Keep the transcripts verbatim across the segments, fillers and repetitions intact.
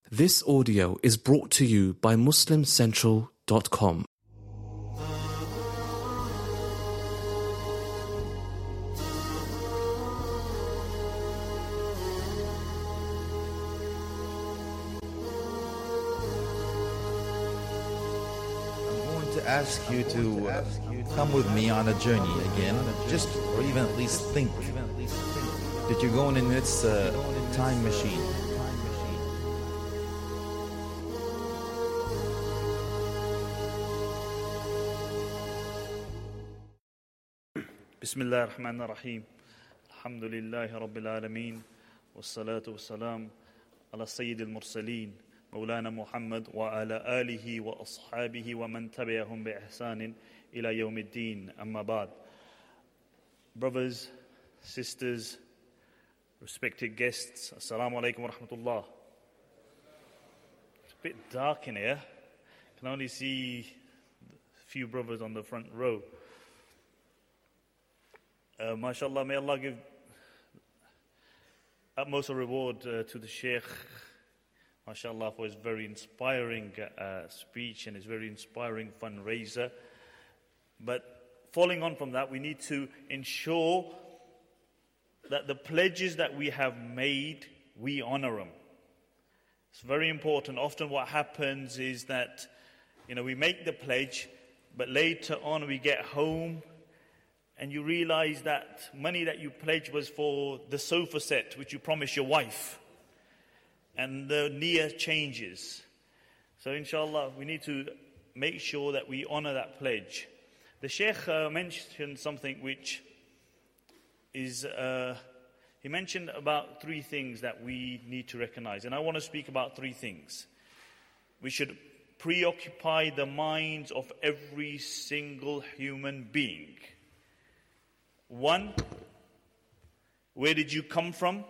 This audio is brought to you by Muslim Central dot com. Ask you to uh, come with me on a journey again, just or even at least think that you're going in this uh, time machine. Bismillah ar-Rahman ar-Rahim. Alhamdulillahi Rabbil Alameen. Wassalatu wassalam ala Sayyid al-Mursaleen. مولانا محمد وعلى آله وأصحابه ومن تبعهم بإحسان إلى يوم الدين أما بعد. Brothers, sisters, respected guests, Assalamu alaikum wa rahmatullah. It's a bit dark in here. I can only see a few brothers on the front row. Uh, MashaAllah, may Allah give utmost reward uh, to the Shaykh, MashaAllah, for his very inspiring uh, speech and his very inspiring fundraiser. But following on from that, we need to ensure that the pledges that we have made, we honor them. It's very important. Often what happens is that, you know, we make the pledge, but later on we get home and you realize that money that you pledged was for the sofa set which you promised your wife. And the niyyah changes. So inshallah, we need to make sure that we honor that pledge. The Shaykh uh, mentioned something which is, uh, he mentioned about three things that we need to recognize. And I want to speak about three things. We should preoccupy the minds of every single human being. One, where did you come from?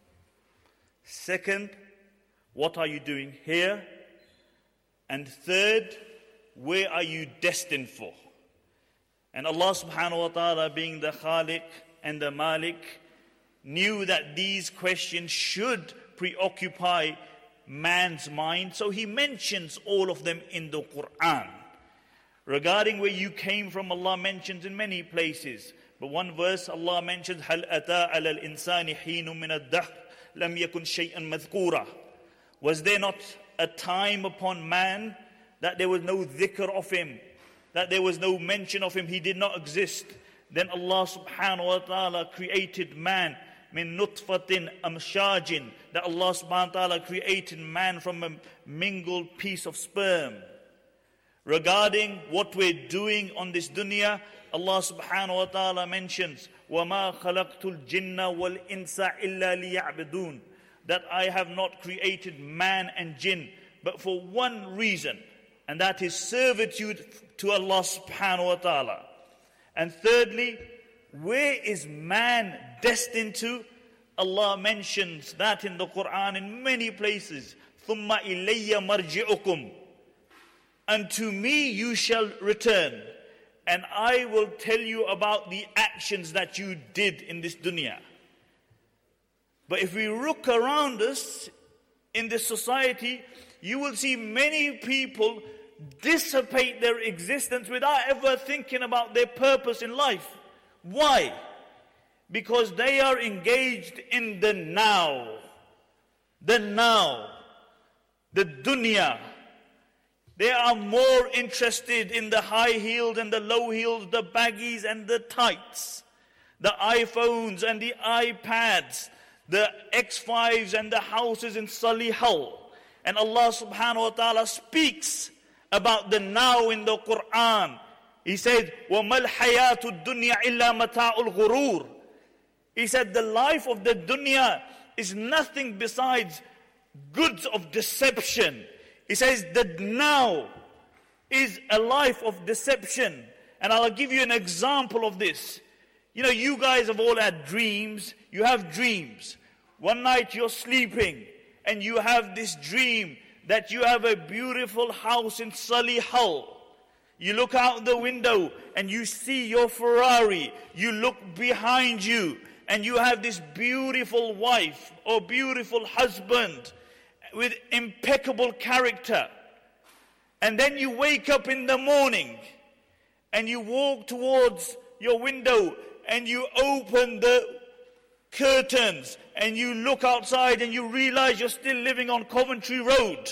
Second, what are you doing here? And third, where are you destined for? And Allah subhanahu wa ta'ala, being the Khaliq and the Malik, knew that these questions should preoccupy man's mind. So He mentions all of them in the Quran. Regarding where you came from, Allah mentions in many places. But one verse, Allah mentions, هَلْ أَتَى عَلَى الْإِنسَانِ حِينٌ مِنَ الدَّهْرِ لَمْ يَكُنْ شَيْئًا مَذْكُورًا. Was there not a time upon man that there was no dhikr of him, that there was no mention of him, he did not exist? Then Allah subhanahu wa ta'ala created man, min nutfatin amshajin, that Allah subhanahu wa ta'ala created man from a mingled piece of sperm. Regarding what we're doing on this dunya, Allah subhanahu wa ta'ala mentions, وَمَا خَلَقْتُ الْجِنَّ وَالْإِنسَ إِلَّا لِيَعْبُدُونَ, that I have not created man and jinn, but for one reason, and that is servitude to Allah subhanahu wa ta'ala. And thirdly, where is man destined to? Allah mentions that in the Quran in many places. ثُمَّ إِلَيَّ مَرْجِعُكُمْ, unto me you shall return, and I will tell you about the actions that you did in this dunya. But if we look around us in this society, you will see many people dissipate their existence without ever thinking about their purpose in life. Why? Because they are engaged in the now. The now. The dunya. They are more interested in the high heels and the low heels, the baggies and the tights, the iPhones and the iPads, the X fives and the houses in Solihull. And Allah subhanahu wa ta'ala speaks about the now in the Quran. He said, وَمَا الْحَيَاةُ الدُّنْيَا إِلَّا مَتَاعُ الْغُرُورِ. He said, the life of the dunya is nothing besides goods of deception. He says that now is a life of deception. And I'll give you an example of this. You know, you guys have all had dreams. You have dreams. One night you're sleeping and you have this dream that you have a beautiful house in Solihull. You look out the window and you see your Ferrari. You look behind you and you have this beautiful wife or beautiful husband. with impeccable character. And then you wake up in the morning and you walk towards your window and you open the curtains and you look outside and you realize you're still living on Coventry Road.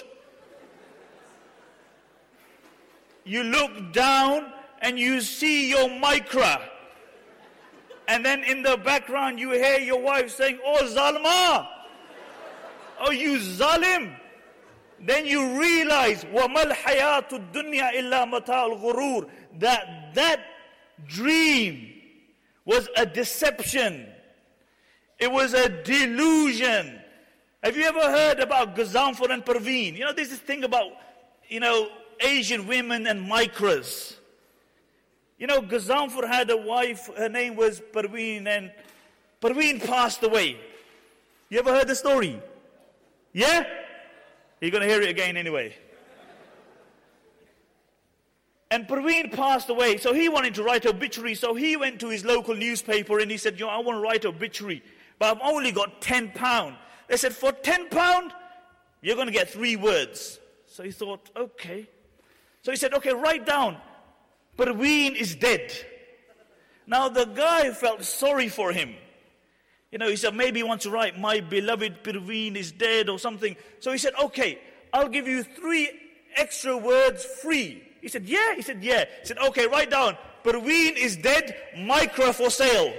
You look down and you see your Micra. And then in the background you hear your wife saying, "Oh Zalma, oh you Zalim." Then you realize, وَمَا الْحَيَاةُ الدُّنْيَا إِلَّا مَتَاعُ الْغُرُورِ, that that dream was a deception. It was a delusion. Have you ever heard about Ghazanfar and Parveen? You know, there's this thing about, you know, Asian women and Micras. You know, Ghazanfar had a wife, her name was Parveen, and Parveen passed away. You ever heard the story? Yeah? You're going to hear it again anyway. And Parveen passed away, so he wanted to write an obituary, so he went to his local newspaper and he said, "You know, I want to write an obituary, but I've only got ten pounds. They said, "For ten pounds, you're going to get three words." So he thought, okay. So he said, "Okay, write down, Parveen is dead." Now the guy felt sorry for him. You know, he said, maybe he wants to write, "My beloved Parveen is dead," or something. So he said, "Okay, I'll give you three extra words free." He said, "Yeah?" He said, "Yeah." He said, "Okay, write down, Parveen is dead, Micra for sale."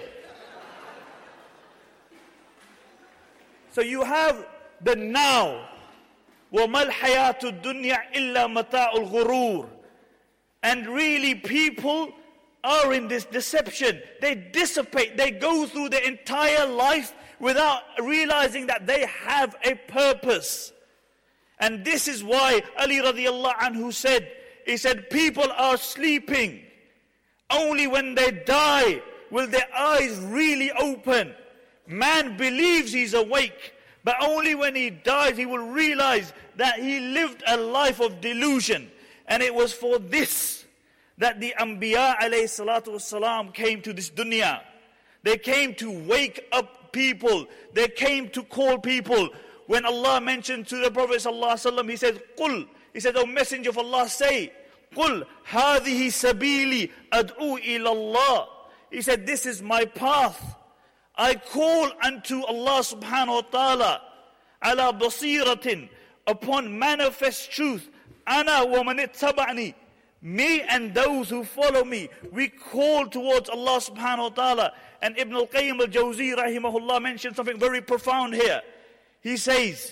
So you have the now. وَمَا الْحَيَاةُ الدُّنْيَا إِلَّا مَتَاعُ الْغُرُورِ. And really people are in this deception. They dissipate. They go through their entire life without realizing that they have a purpose. And this is why Ali radiallahu anhu said, he said, people are sleeping. Only when they die will their eyes really open. Man believes he's awake, but only when he dies he will realize that he lived a life of delusion. And it was for this that the Anbiya alayhi salatu wasalam came to this dunya. They came to wake up people. They came to call people. When Allah mentioned to the Prophet sallallahu alaihi wasallam, he said, "Qul," he said, "O Messenger of Allah, say, Qul hadhihi sabili ad'u ila Allah." He said, "This is my path. I call unto Allah subhanahu wa ta'ala ala basiratin, upon manifest truth. Ana wa man ittaba'ani, me and those who follow me." We call towards Allah subhanahu wa ta'ala. And Ibn al-Qayyim al-Jawzi rahimahullah mentioned something very profound here. He says,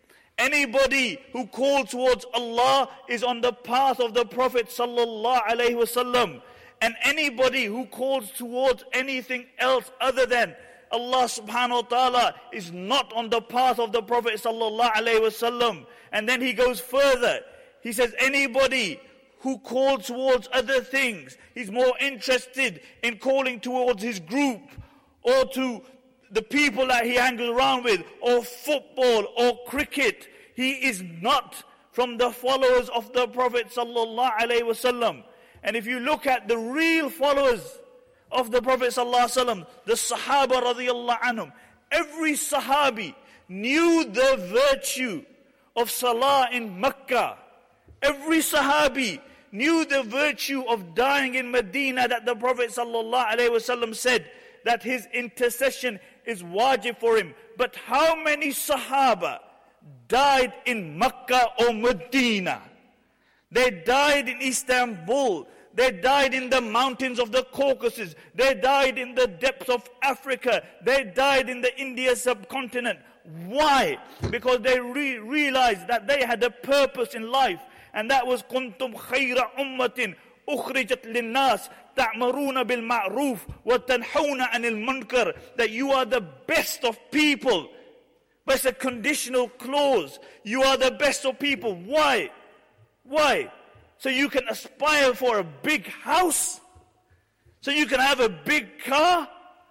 anybody who calls towards Allah is on the path of the Prophet sallallahu alaihi wasallam. And anybody who calls towards anything else other than Allah subhanahu wa ta'ala is not on the path of the Prophet sallallahu alaihi wasallam. And then he goes further. He says, anybody who calls towards other things, he's more interested in calling towards his group or to the people that he hangs around with, or football or cricket. He is not from the followers of the Prophet sallallahu alaihi wasallam. And if you look at the real followers of the Prophet sallallahu alaihi wasallam, the Sahaba radiyallahu anhum, every Sahabi knew the virtue of Salah in Makkah. Every Sahabi knew the virtue of dying in Medina, that the Prophet sallallahu alaihi wasallam said that his intercession is wajib for him. But how many Sahaba died in Makkah or Medina? They died in Istanbul. They died in the mountains of the Caucasus. They died in the depths of Africa. They died in the India subcontinent. Why? Because they re- realized that they had a purpose in life. And that was kuntum khayra ummatin ukhrijat linnas ta'maruna bil ma'ruf wa tanhawna 'anil munkar, that you are the best of people. But it's a conditional clause. You are the best of people. Why? Why? So you can aspire for a big house? So you can have a big car?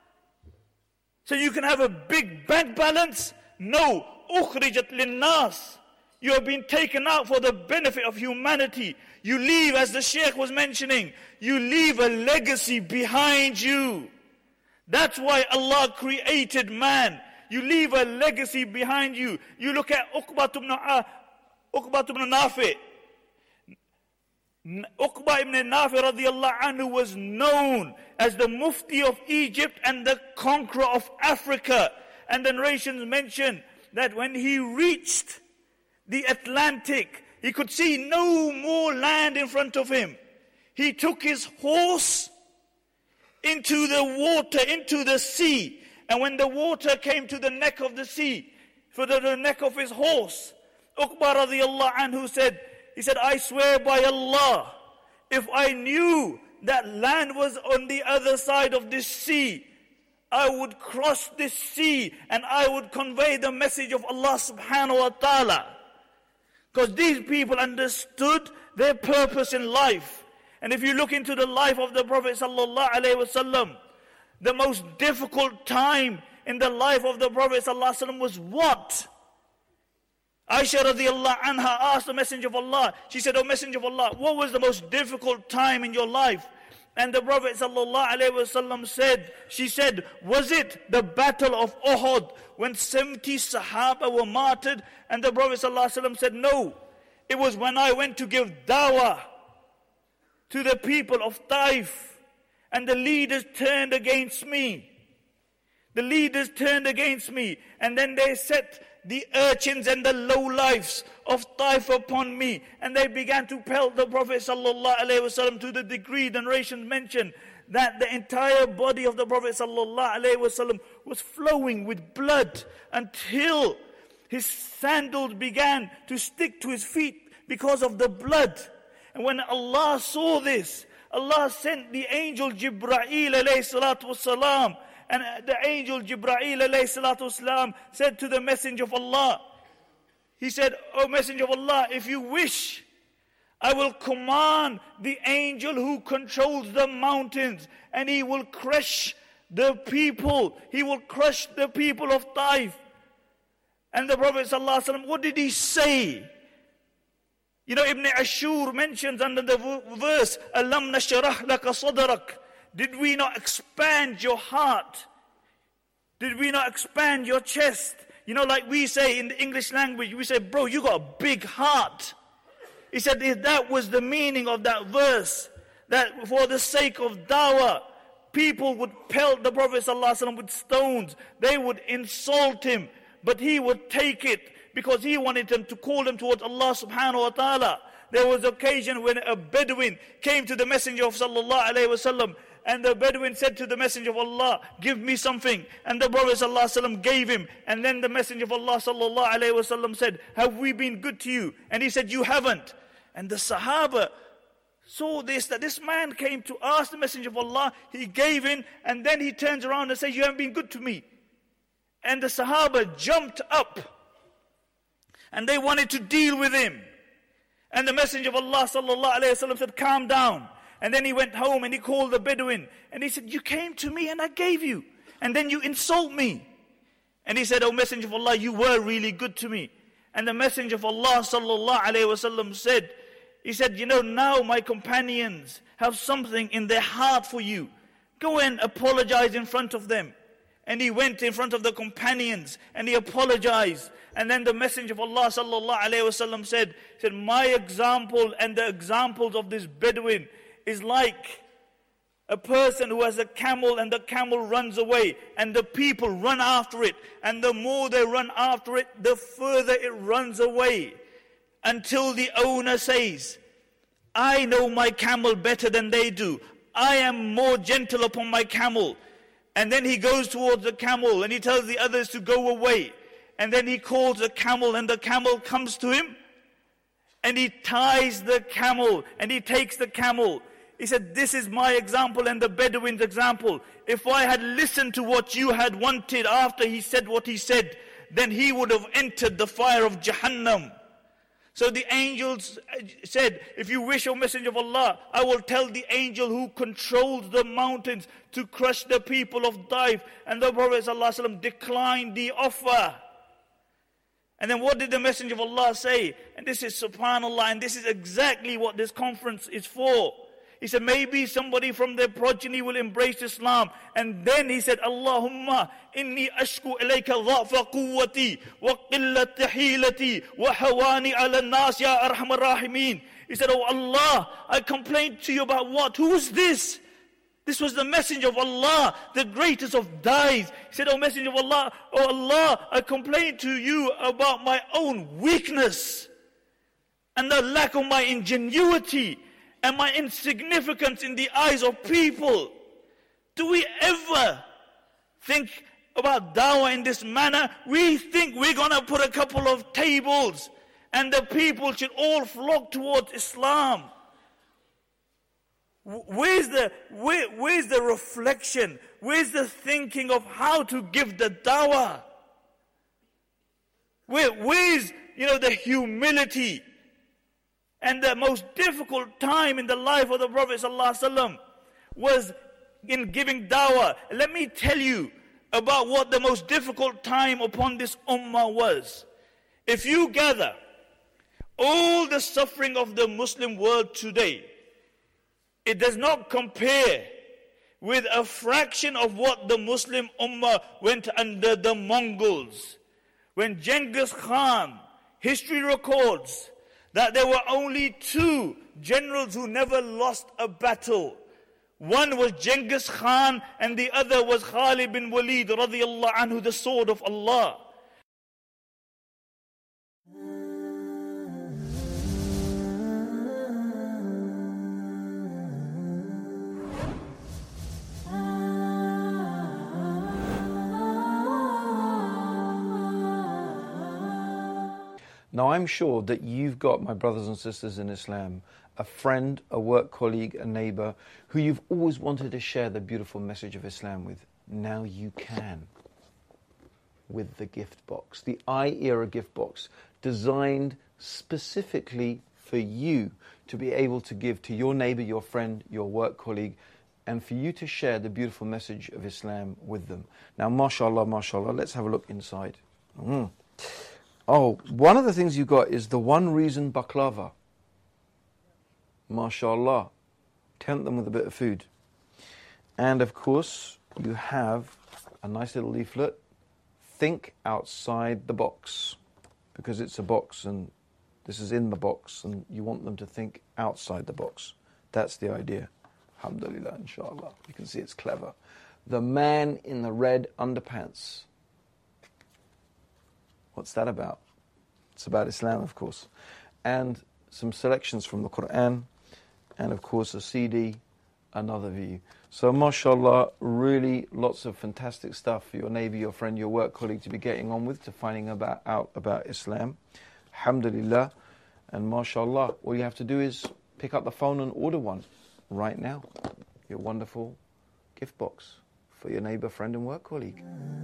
So you can have a big bank balance? No. Ukhrijat linnas. You have been taken out for the benefit of humanity. You leave, as the Sheikh was mentioning, you leave a legacy behind you. That's why Allah created man, You leave a legacy behind you. You look at Uqba ibn, uh, Uqba ibn Nafi. Uqba ibn Nafi radiallahu anhu was known as the Mufti of Egypt and the conqueror of Africa. And the narrations mention that when he reached the Atlantic, he could see no more land in front of him. He took his horse into the water, into the sea. And when the water came to the neck of the sea, for the, the neck of his horse, Uqba radiallahu anhu said, he said, I swear by Allah, if I knew that land was on the other side of this sea, I would cross this sea and I would convey the message of Allah subhanahu wa ta'ala. Because these people understood their purpose in life. And if you look into the life of the Prophet sallallahu alaihi wasallam, the most difficult time in the life of the Prophet sallallahu alaihi wasallam was what? Aisha radiallahu anha asked the Messenger of Allah, she said, O Messenger of Allah, what was the most difficult time in your life? And the Prophet sallallahu alaihi wasallam said, she said, was it the battle of Uhud when seventy Sahaba were martyred? And the Prophet sallallahu alaihi wasallam said, no, it was when I went to give dawah to the people of Taif and the leaders turned against me. The leaders turned against me and then they set the urchins and the lowlifes of Taif upon me, and they began to pelt the Prophet sallallahu alaihi wasallam to the degree the narrations mention that the entire body of the Prophet sallallahu alaihi wasallam was flowing with blood until his sandals began to stick to his feet because of the blood. And when Allah saw this, Allah sent the angel Jibreel alayhi salatu wasalam. And the angel Jibreel alayhi salatu wasalam said to the Messenger of Allah, he said, O Messenger of Allah, if you wish, I will command the angel who controls the mountains and he will crush the people. He will crush the people of Taif. And the Prophet sallallahu alaihi wasallam, what did he say? You know, Ibn Ashur mentions under the verse, Alam nashrah laka sadrak. Did we not expand your heart? Did we not expand your chest? You know, like we say in the English language, we say, bro, you got a big heart. He said if that was the meaning of that verse, that for the sake of dawah, people would pelt the Prophet ﷺ with stones. They would insult him, but he would take it because he wanted them to call them towards Allah subhanahu wa ta'ala. There was an occasion when a Bedouin came to the Messenger of sallallahu alaihi wasallam, and the Bedouin said to the Messenger of Allah, give me something. And the Prophet sallallahu alaihi wasallam gave him. And then the Messenger of Allah sallallahu alaihi wasallam said, have we been good to you? And he said, you haven't. And the Sahaba saw this, that this man came to ask the Messenger of Allah, he gave in, and then he turns around and says, you haven't been good to me. And the Sahaba jumped up, and they wanted to deal with him. And the Messenger of Allah sallallahu alaihi wasallam said, calm down. And then he went home and he called the Bedouin. And he said, you came to me and I gave you. And then you insult me. And he said, oh Messenger of Allah, you were really good to me. And the Messenger of Allah sallallahu alaihi wasallam said, he said, you know, now my companions have something in their heart for you. Go and apologize in front of them. And he went in front of the companions and he apologized. And then the Messenger of Allah sallallahu alaihi wasallam said, said, my example and the examples of this Bedouin is like a person who has a camel and the camel runs away and the people run after it. And the more they run after it, the further it runs away. Until the owner says, I know my camel better than they do. I am more gentle upon my camel. And then he goes towards the camel and he tells the others to go away. And then he calls the camel and the camel comes to him. And he ties the camel and he takes the camel. He said, this is my example and the Bedouin's example. If I had listened to what you had wanted after he said what he said, then he would have entered the fire of Jahannam. So the angels said, if you wish, O Messenger of Allah, I will tell the angel who controls the mountains to crush the people of Taif. And the Prophet ﷺ declined the offer. And then what did the Messenger of Allah say? And this is subhanallah, and this is exactly what this conference is for. He said, maybe somebody from their progeny will embrace Islam. And then he said, Allahumma inni ashku ilayka dha'fa quwwati wa qillat hilati wa hawani ala nas ya arhamar rahimin. He said, oh Allah, I complained to you about what? Who is this? This was the messenger of Allah, the greatest of dies. He said, oh messenger of Allah, oh Allah, I complained to you about my own weakness and the lack of my ingenuity and my insignificance in the eyes of people. Do we ever think about dawah in this manner? We think we're going to put a couple of tables and the people should all flock towards Islam. Where's the, where, where's the reflection? Where's the thinking of how to give the dawah? Where, where's, you know, the humility? And the most difficult time in the life of the Prophet ﷺ was in giving dawah. Let me tell you about what the most difficult time upon this ummah was. If you gather all the suffering of the Muslim world today, it does not compare with a fraction of what the Muslim ummah went under the Mongols. When Genghis Khan, history records that there were only two generals who never lost a battle. One was Genghis Khan and the other was Khalid bin Walid radiyallahu anhu, the sword of Allah. Now I'm sure that you've got, my brothers and sisters in Islam, a friend, a work colleague, a neighbor, who you've always wanted to share the beautiful message of Islam with. Now you can, with the gift box, the iEra gift box, designed specifically for you to be able to give to your neighbor, your friend, your work colleague, and for you to share the beautiful message of Islam with them. Now, mashallah, mashallah, let's have a look inside. Mm. Oh, one of the things you got is the one reason baklava. MashaAllah. Tempt them with a bit of food. And of course, you have a nice little leaflet. Think outside the box. Because it's a box and this is in the box and you want them to think outside the box. That's the idea. Alhamdulillah, inshallah. You can see it's clever. The man in the red underpants. What's that about? It's about Islam, of course. And some selections from the Quran, and of course a C D, another view. So mashallah, really lots of fantastic stuff for your neighbor, your friend, your work colleague to be getting on with, to finding about, out about Islam. Alhamdulillah. And mashallah, all you have to do is pick up the phone and order one right now. Your wonderful gift box for your neighbor, friend and work colleague.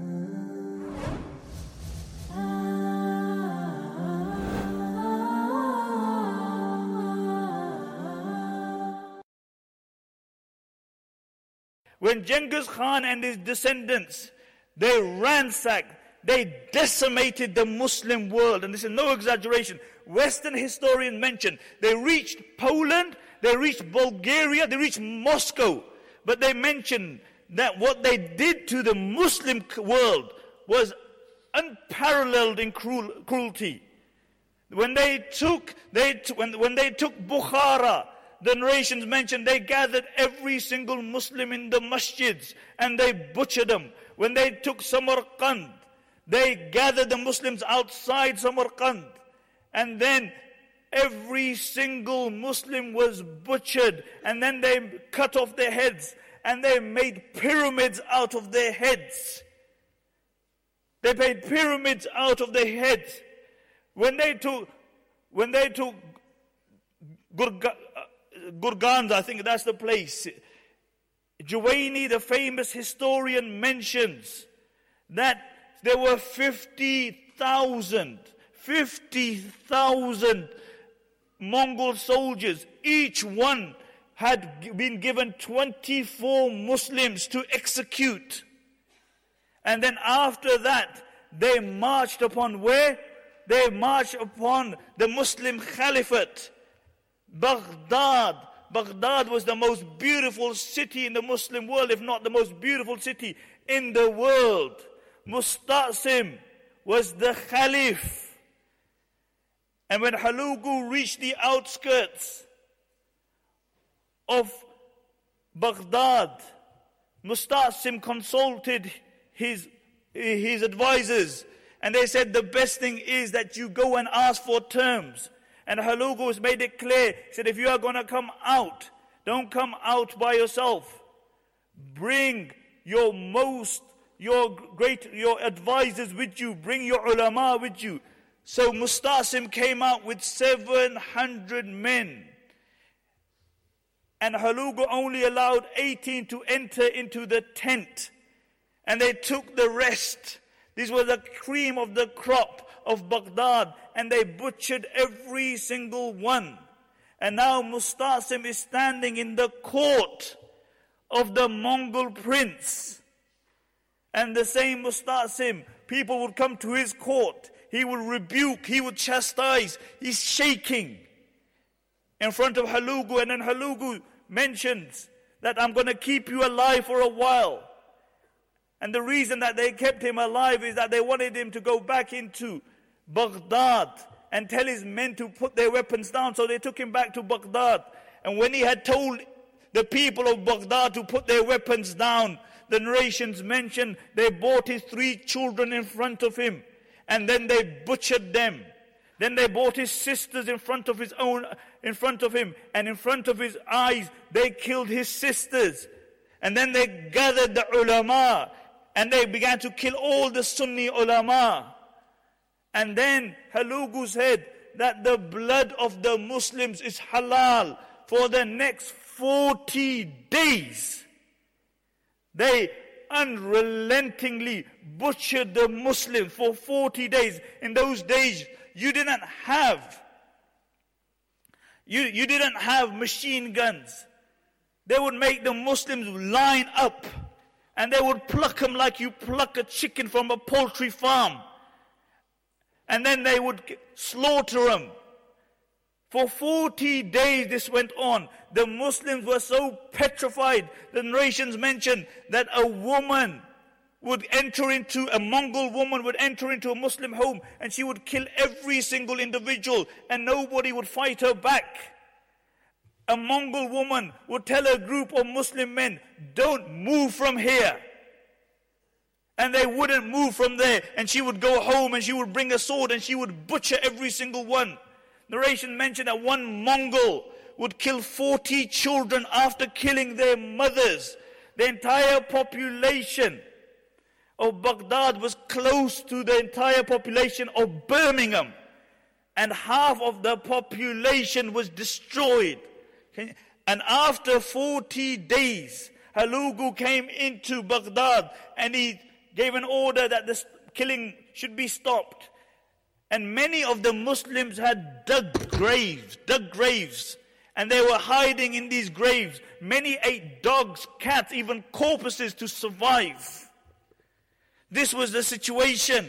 When Genghis Khan and his descendants, they ransacked, they decimated the Muslim world. And this is no exaggeration. Western historians mention they reached Poland, they reached Bulgaria, they reached Moscow. But they mention that what they did to the Muslim world was unparalleled in cruel, cruelty. When they took, they t- when, when they took Bukhara, the narrations mention they gathered every single Muslim in the masjids and they butchered them. When they took Samarkand, they gathered the Muslims outside Samarkand. And then every single Muslim was butchered. And then they cut off their heads and they made pyramids out of their heads. They made pyramids out of their heads. When they took, when they took Gurga, Gurganz, I think that's the place. Juwayni, the famous historian, mentions that there were fifty thousand, fifty thousand Mongol soldiers. Each one had been given twenty-four Muslims to execute. And then after that, they marched upon where? They marched upon the Muslim Caliphate. Baghdad Baghdad was the most beautiful city in the Muslim world, if not the most beautiful city in the world. Musta'sim was the Caliph. And when Hulagu reached the outskirts of Baghdad, Musta'sim consulted his, his advisors, and they said the best thing is that you go and ask for terms. And Hulagu has made it clear, he said, if you are going to come out, don't come out by yourself. Bring your most, your great, your advisors with you. Bring your ulama with you. So Musta'sim came out with seven hundred men. And Hulagu only allowed eighteen to enter into the tent. And they took the rest. These were the cream of the crop of Baghdad, and they butchered every single one. And now Musta'sim is standing in the court of the Mongol prince. And the same Musta'sim, people would come to his court. He would rebuke, he would chastise. He's shaking in front of Hulagu. And then Hulagu mentions that I'm going to keep you alive for a while. And the reason that they kept him alive is that they wanted him to go back into Baghdad and tell his men to put their weapons down. So they took him back to Baghdad. And when he had told the people of Baghdad to put their weapons down, the narrations mention they brought his three children in front of him, and then they butchered them. Then they brought his sisters in front of his own, in front of him, and in front of his eyes they killed his sisters. And then they gathered the ulama, and they began to kill all the Sunni ulama. And then Hulagu said that the blood of the Muslims is halal for the next forty days. They unrelentingly butchered the Muslims for forty days. In those days, you didn't have, you, you didn't have machine guns. They would make the Muslims line up, and they would pluck them like you pluck a chicken from a poultry farm. And then they would slaughter them. For forty days this went on. The Muslims were so petrified. The narrations mention that a woman would enter into, a Mongol woman would enter into a Muslim home, and she would kill every single individual, and nobody would fight her back. A Mongol woman would tell a group of Muslim men, don't move from here. And they wouldn't move from there. And she would go home and she would bring a sword and she would butcher every single one. Narration mentioned that one Mongol would kill forty children after killing their mothers. The entire population of Baghdad was close to the entire population of Birmingham. And half of the population was destroyed. And after forty days, Hulagu came into Baghdad and he gave an order that the killing should be stopped. And many of the Muslims had dug graves, dug graves. And they were hiding in these graves. Many ate dogs, cats, even corpses to survive. This was the situation.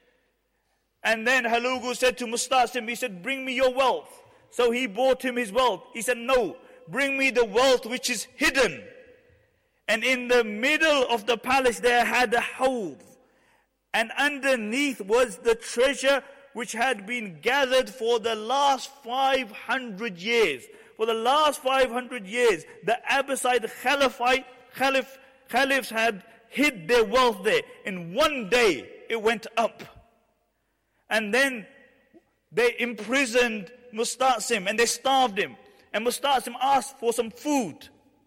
And then Hulagu said to Musta'sim, he said, bring me your wealth. So he brought him his wealth. He said, no, bring me the wealth which is hidden. And in the middle of the palace there had a hawd. And underneath was the treasure which had been gathered for the last five hundred years. For the last five hundred years, the Abbasid Caliphate, Caliph, Caliphs had hid their wealth there. In one day, it went up. And then they imprisoned Musta'sim and they starved him. And Musta'sim asked for some food.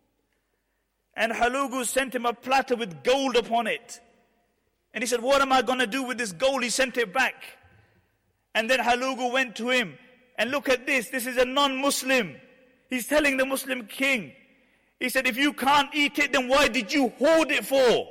And Hulagu sent him a platter with gold upon it. And he said, what am I going to do with this gold? He sent it back. And then Hulagu went to him. And look at this. This is a non-Muslim. He's telling the Muslim king. He said, if you can't eat it, then why did you hoard it for?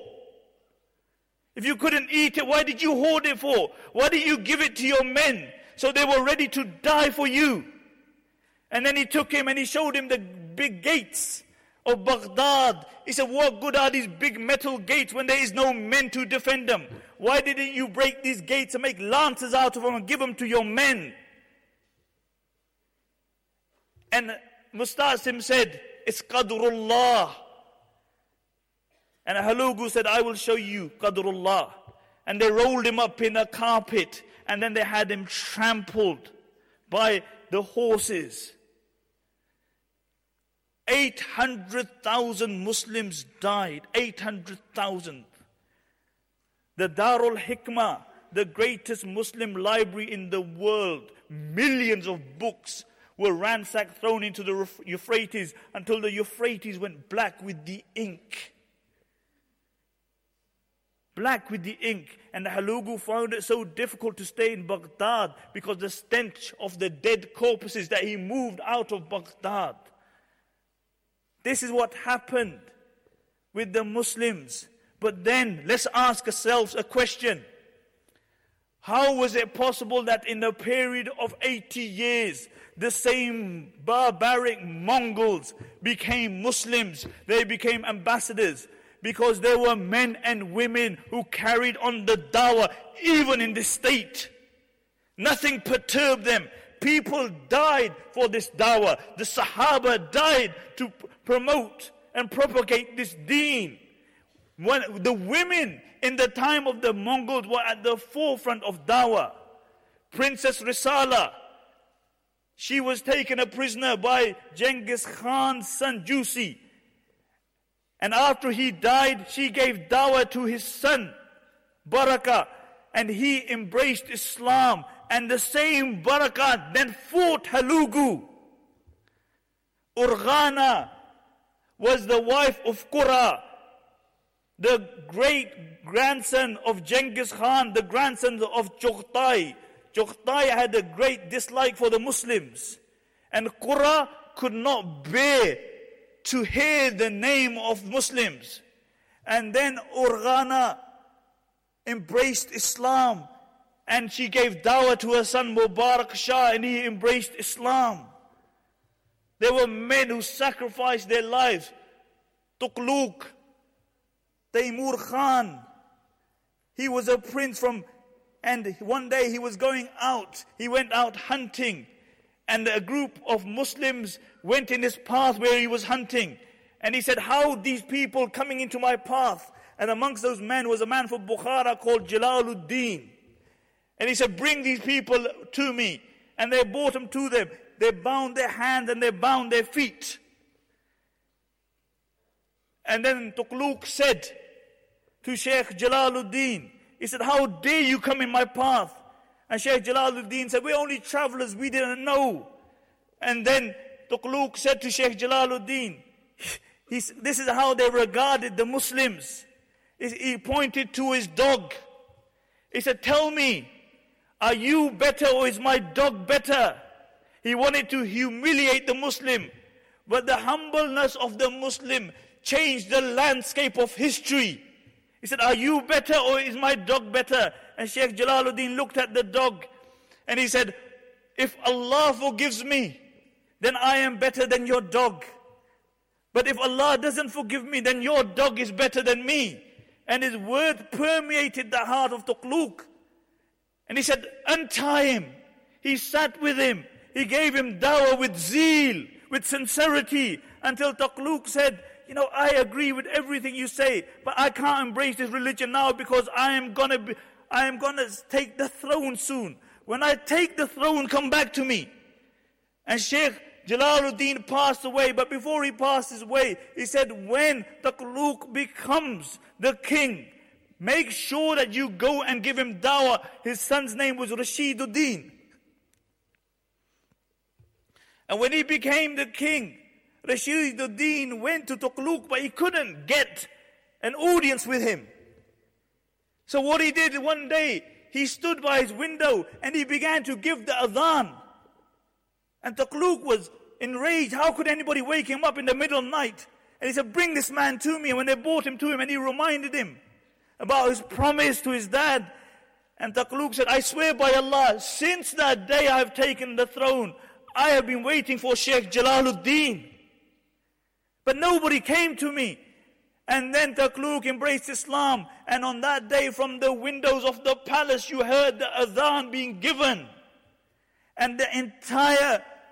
If you couldn't eat it, why did you hoard it for? Why did you give it to your men so they were ready to die for you? And then he took him and he showed him the big gates of Baghdad. He said, what good are these big metal gates when there is no men to defend them? Why didn't you break these gates and make lances out of them and give them to your men? And Mustasim said, it's Qadrullah. And Hulagu said, I will show you Qadrullah. And they rolled him up in a carpet, and then they had him trampled by the horses. eight hundred thousand Muslims died. eight hundred thousand. The Darul Hikmah, the greatest Muslim library in the world, millions of books were ransacked, thrown into the Euphrates until the Euphrates went black with the ink. Black with the ink. And Hulagu found it so difficult to stay in Baghdad because the stench of the dead corpses that he moved out of Baghdad. This is what happened with the Muslims. But then, let's ask ourselves a question. How was it possible that in a period of eighty years, the same barbaric Mongols became Muslims? They became ambassadors. Because there were men and women who carried on the dawah, even in this state. Nothing perturbed them. People died for this dawah. The Sahaba died to promote and propagate this deen. When the women in the time of the Mongols were at the forefront of dawah. Princess Risala, she was taken a prisoner by Genghis Khan's son Jusi. And after he died, she gave dawah to his son, Baraka, and he embraced Islam. And the same Baraka then fought Hulagu. Urghana was the wife of Qurra, the great grandson of Genghis Khan, the grandson of Chughtai. Chughtai had a great dislike for the Muslims. And Qurra could not bear to hear the name of Muslims. And then Urghana embraced Islam, and she gave dawah to her son Mubarak Shah, and he embraced Islam. There were men who sacrificed their lives. Tughlaq, Taimur Khan, he was a prince from, and one day he was going out, he went out hunting, and a group of Muslims went in his path where he was hunting. And he said, how these people coming into my path? And amongst those men was a man from Bukhara called Jalaluddin. And he said, bring these people to me. And they brought them to them. They bound their hands and they bound their feet. And then Tughlaq said to Sheikh Jalaluddin, he said, how dare you come in my path? And Sheikh Jalaluddin said, we're only travelers, we didn't know. And then Tughlaq said to Sheikh Jalaluddin, he, this is how they regarded the Muslims. He pointed to his dog. He said, tell me, are you better or is my dog better? He wanted to humiliate the Muslim. But the humbleness of the Muslim changed the landscape of history. He said, are you better or is my dog better? And Sheikh Jalaluddin looked at the dog and he said, if Allah forgives me, then I am better than your dog. But if Allah doesn't forgive me, then your dog is better than me. And his word permeated the heart of Tughlaq. And he said, untie him. He sat with him. He gave him dawah with zeal, with sincerity, until Tughlaq said, you know, I agree with everything you say, but I can't embrace this religion now because I am gonna be, I am gonna take the throne soon. When I take the throne, come back to me. And Sheikh Jalaluddin passed away, but before he passed his way, he said, when Tughlaq becomes the king, make sure that you go and give him dawah. His son's name was Rashiduddin. And when he became the king, Rashiduddin went to Tughlaq, but he couldn't get an audience with him. So what he did one day, he stood by his window and he began to give the adhan. And Tughlaq was enraged. How could anybody wake him up in the middle of the night? And he said, bring this man to me. And when they brought him to him, and he reminded him about his promise to his dad. And Tughlaq said, I swear by Allah, since that day I have taken the throne, I have been waiting for Sheikh Jalaluddin. But nobody came to me. And then Tughlaq embraced Islam. And on that day, from the windows of the palace, you heard the adhan being given. And the entire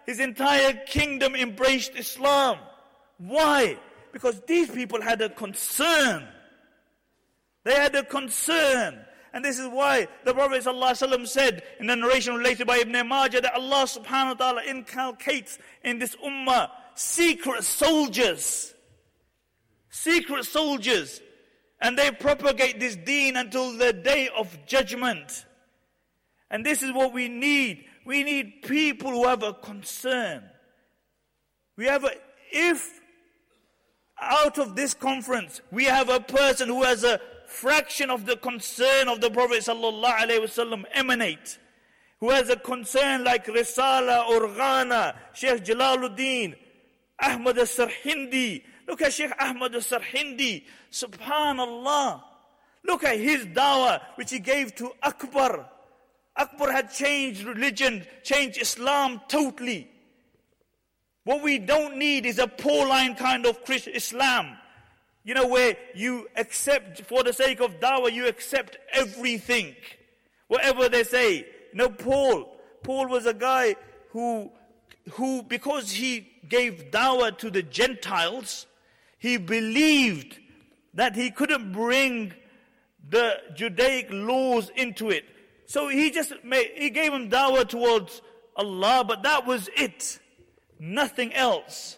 his entire kingdom embraced Islam. Why? Because these people had a concern. They had a concern. And this is why the Prophet ﷺ said in the narration related by Ibn Majah that Allah subhanahu wa ta'ala inculcates in this ummah secret soldiers. Secret soldiers. And they propagate this deen until the day of judgment. And this is what we need. We need people who have a concern. We have a, if out of this conference we have a person who has a fraction of the concern of the Prophet sallallahu alaihi wasallam emanate, who has a concern like Risala or Ghana, Sheikh Jalaluddin, Ahmad al-Sarhindi. Look at Sheikh Ahmad al-Sarhindi, subhanallah. Look at his dawah which he gave to Akbar. Akbar had changed religion, changed Islam totally. What we don't need is a Pauline kind of Christian Islam. You know, where you accept, for the sake of dawah, you accept everything. Whatever they say. You know, Paul. Paul was a guy who, who because he gave dawah to the Gentiles, he believed that he couldn't bring the Judaic laws into it. So he just made, he gave him dawah towards Allah, but that was it. Nothing else.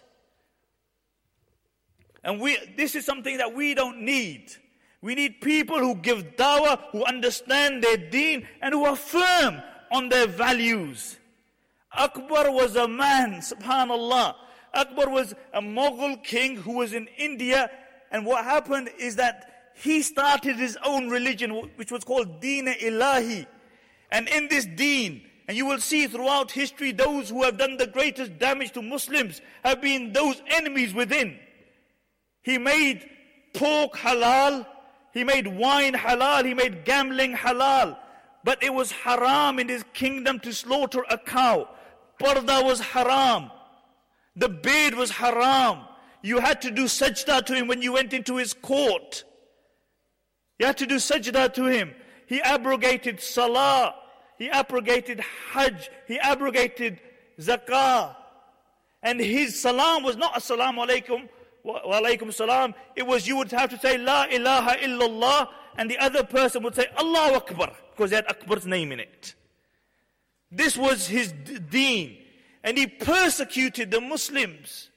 And we, this is something that we don't need. We need people who give dawah, who understand their deen, and who are firm on their values. Akbar was a man, subhanallah. Akbar was a Mughal king who was in India, and what happened is that he started his own religion, which was called Deen-e-Ilahi. And in this deen, and you will see throughout history, those who have done the greatest damage to Muslims have been those enemies within. He made pork halal, he made wine halal, he made gambling halal. But it was haram in his kingdom to slaughter a cow. Parda was haram. The beard was haram. You had to do sajda to him when you went into his court. You had to do sajda to him. He abrogated salah. He abrogated hajj. He abrogated zakah. And his salam was not assalamu alaikum wa alaikum salam. It was, you would have to say la ilaha illallah, and the other person would say Allahu Akbar, because they had Akbar's name in it. This was his deen. And he persecuted the Muslims.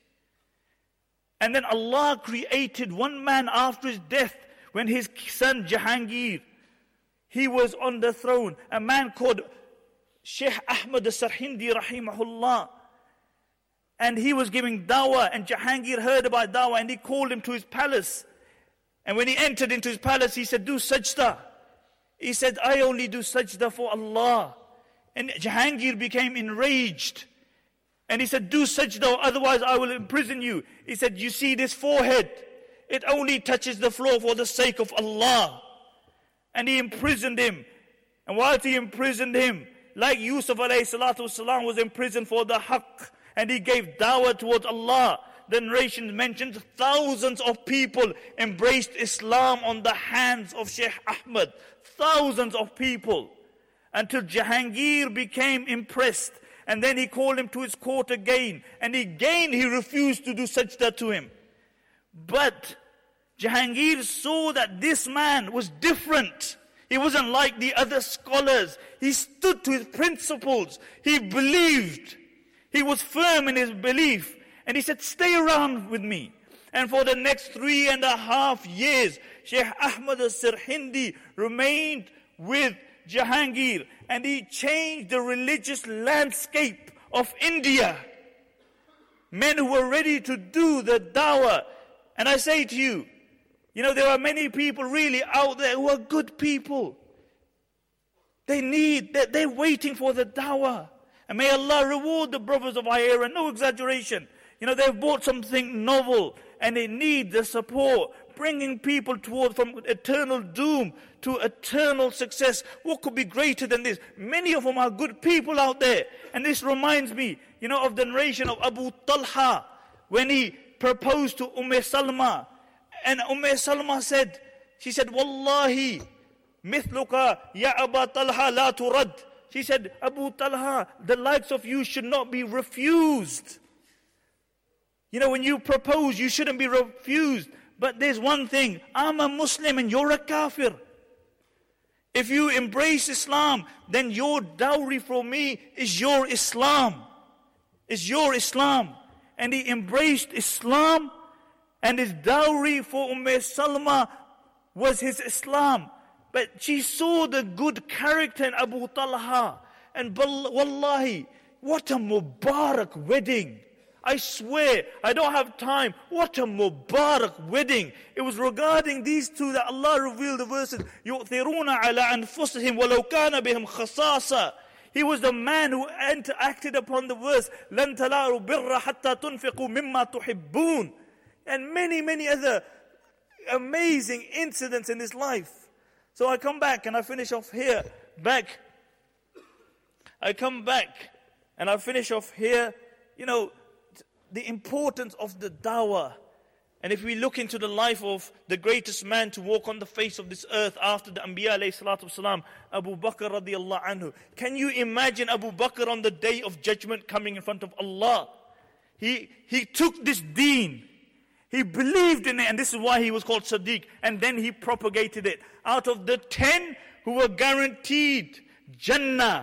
And then Allah created one man after his death, when his son Jahangir, he was on the throne, a man called Sheikh Ahmad al-Sarhindi rahimahullah. And he was giving dawah, and Jahangir heard about dawah, and he called him to his palace. And when he entered into his palace, he said, do sajda. He said, I only do sajda for Allah. And Jahangir became enraged. And he said, do sajda, otherwise I will imprison you. He said, you see this forehead? It only touches the floor for the sake of Allah. And he imprisoned him. And whilst he imprisoned him, like Yusuf alayhi salatu wasalam was imprisoned for the haqq, and he gave dawah towards Allah, the narration mentions thousands of people embraced Islam on the hands of Sheikh Ahmad. Thousands of people. Until Jahangir became impressed. And then he called him to his court again. And again he refused to do sajda to him. But Jahangir saw that this man was different. He wasn't like the other scholars. He stood to his principles. He believed. He was firm in his belief. And he said, stay around with me. And for the next three and a half years, Sheikh Ahmad al-Sarhindi remained with Jahangir. And he changed the religious landscape of India. Men who were ready to do the dawah. And I say to you, you know, there are many people really out there who are good people. They need, they're, they're waiting for the dawah. And may Allah reward the brothers of our era, no exaggeration. You know, they've bought something novel and they need the support. Bringing people towards from eternal doom to eternal success. What could be greater than this? Many of them are good people out there. And this reminds me, you know, of the narration of Abu Talha when he proposed to Umm Salma. And Umm Salma said, she said, Wallahi, mithluka ya Aba Talha la turad. she said, Abu Talha, the likes of you should not be refused. You know, when you propose, you shouldn't be refused. But there's one thing, I'm a Muslim and you're a kafir. If you embrace Islam, then your dowry for me is your Islam. Is your Islam. And he embraced Islam, and his dowry for Umm Salma was his Islam. But she saw the good character in Abu Talha. And wallahi, what a Mubarak wedding. I swear, I don't have time. What a Mubarak wedding. It was regarding these two that Allah revealed the verses. يُؤْثِرُونَ عَلَىٰ أَنفُسِهِمْ وَلَوْ كَانَ بِهِمْ خَصَاصًا. He was the man who acted upon the verse, لَن تَلَارُوا بِرَّ حَتَّى تُنْفِقُوا مِمَّا تُحِبُّونَ. And many, many other amazing incidents in his life. So I come back and I finish off here. Back. I come back and I finish off here. You know, the importance of the dawah. And if we look into the life of the greatest man to walk on the face of this earth after the Anbiya alayhi salatu wasalam, Abu Bakr radiallahu anhu. Can you imagine Abu Bakr on the day of judgment coming in front of Allah? He, he took this deen. He believed in it, and this is why he was called Siddiq. And then he propagated it. Out of the ten who were guaranteed Jannah,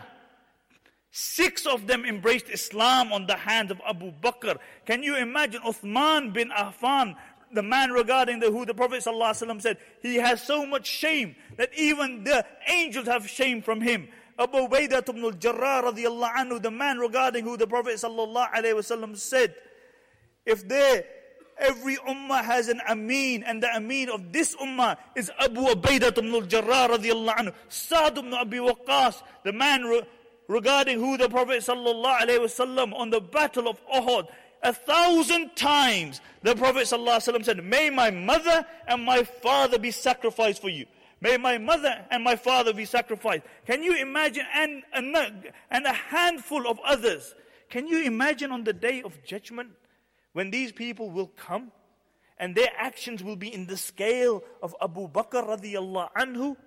six of them embraced Islam on the hand of Abu Bakr. Can you imagine Uthman bin Affan, the man regarding the, who the Prophet ﷺ said, he has so much shame that even the angels have shame from him. Abu Ubaidah ibn al-Jarrah radiallahu anhu, the man regarding who the Prophet ﷺ said, if there every ummah has an ameen, and the ameen of this ummah is Abu Ubaidah ibn al-Jarrah radiallahu anhu. Sa'd ibn Abi Waqqas, the man re- regarding who the Prophet sallallahu alaihi wasallam on the battle of Uhud, a thousand times the Prophet sallallahu alaihi wasallam said, may my mother and my father be sacrificed for you. May my mother and my father be sacrificed. Can you imagine? And, and, and a handful of others. Can you imagine on the day of judgment when these people will come and their actions will be in the scale of Abu Bakr radiyallahu anhu?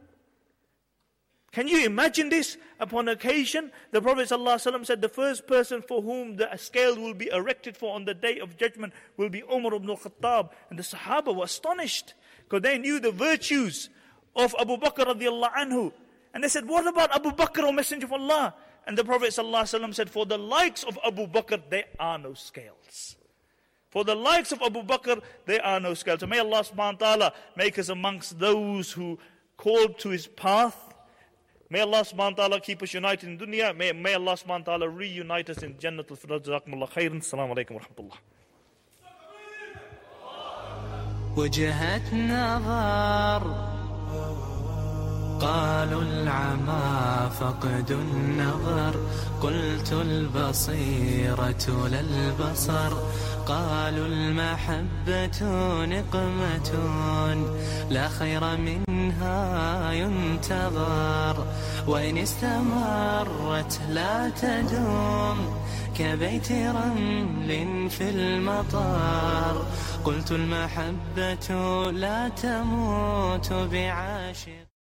Can you imagine this? Upon occasion, the Prophet ﷺ said the first person for whom the scale will be erected for on the day of judgment will be Umar ibn al-Khattab. And the Sahaba were astonished because they knew the virtues of Abu Bakr radiallahu anhu. And they said, what about Abu Bakr, O Messenger of Allah? And the Prophet ﷺ said, for the likes of Abu Bakr, there are no scales. For the likes of Abu Bakr, there are no scales. So may Allah subhanahu wa ta'ala make us amongst those who called to His path. May Allah subhanahu wa ta'ala keep us united in dunya. May, may Allah subhanahu wa ta'ala reunite us in Jannatul Firdaus. Jazakumullah khairan. Assalamu alaikum wa rahmatullah. وجهة نظر قالوا العمى فقد النظر قلت البصيرة للبصر قالوا المحبة نقمة لا خير منها ينتظر وإن استمرت لا تدوم كبيت رمل في المطار قلت المحبة لا تموت بعاشق